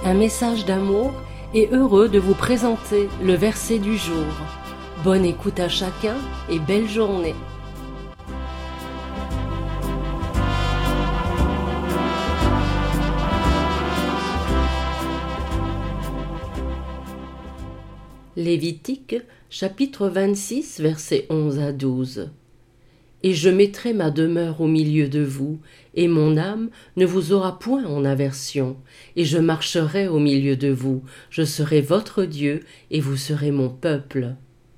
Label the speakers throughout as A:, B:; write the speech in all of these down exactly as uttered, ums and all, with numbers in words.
A: un message d'amour et heureux de vous présenter le verset du jour. Bonne écoute à chacun et belle journée. Lévitique, chapitre vingt-six, versets onze à douze. Et je mettrai ma demeure au milieu de vous, et mon âme ne vous aura point en aversion, et je marcherai au milieu de vous, je serai votre Dieu, et vous serez mon peuple.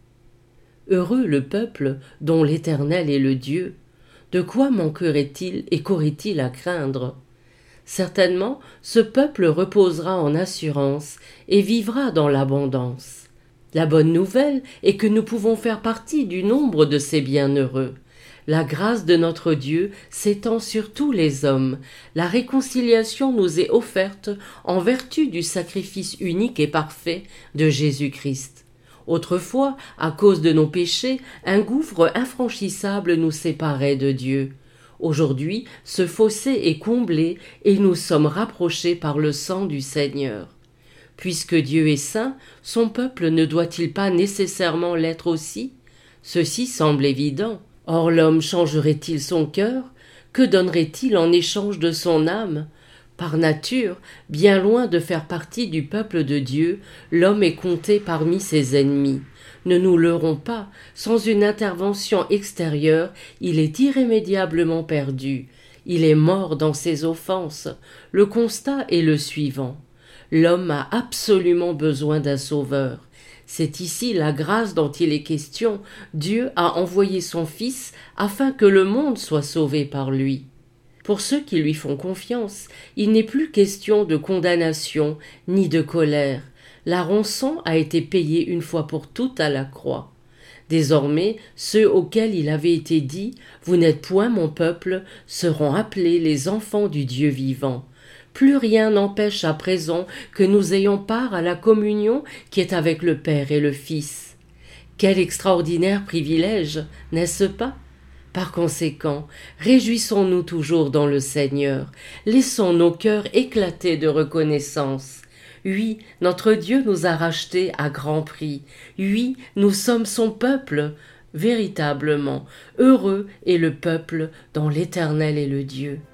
A: Heureux le peuple dont l'Éternel est le Dieu. De quoi manquerait-il et qu'aurait-il à craindre? Certainement, ce peuple reposera en assurance et vivra dans l'abondance. La bonne nouvelle est que nous pouvons faire partie du nombre de ces bienheureux. La grâce de notre Dieu s'étend sur tous les hommes. La réconciliation nous est offerte en vertu du sacrifice unique et parfait de Jésus-Christ. Autrefois, à cause de nos péchés, un gouffre infranchissable nous séparait de Dieu. Aujourd'hui, ce fossé est comblé et nous sommes rapprochés par le sang du Seigneur. Puisque Dieu est saint, son peuple ne doit-il pas nécessairement l'être aussi? Ceci semble évident. Or l'homme changerait-il son cœur? Que donnerait-il en échange de son âme? Par nature, bien loin de faire partie du peuple de Dieu, l'homme est compté parmi ses ennemis. Ne nous leurrons pas, sans une intervention extérieure, il est irrémédiablement perdu. Il est mort dans ses offenses. Le constat est le suivant. L'homme a absolument besoin d'un sauveur. C'est ici la grâce dont il est question. Dieu a envoyé son Fils afin que le monde soit sauvé par lui. Pour ceux qui lui font confiance, il n'est plus question de condamnation ni de colère. La rançon a été payée une fois pour toutes à la croix. Désormais, ceux auxquels il avait été dit « Vous n'êtes point mon peuple » seront appelés les enfants du Dieu vivant. Plus rien n'empêche à présent que nous ayons part à la communion qui est avec le Père et le Fils. Quel extraordinaire privilège, n'est-ce pas? Par conséquent, réjouissons-nous toujours dans le Seigneur, laissons nos cœurs éclater de reconnaissance. Oui, notre Dieu nous a rachetés à grand prix. Oui, nous sommes son peuple. Véritablement, heureux est le peuple dont l'Éternel est le Dieu.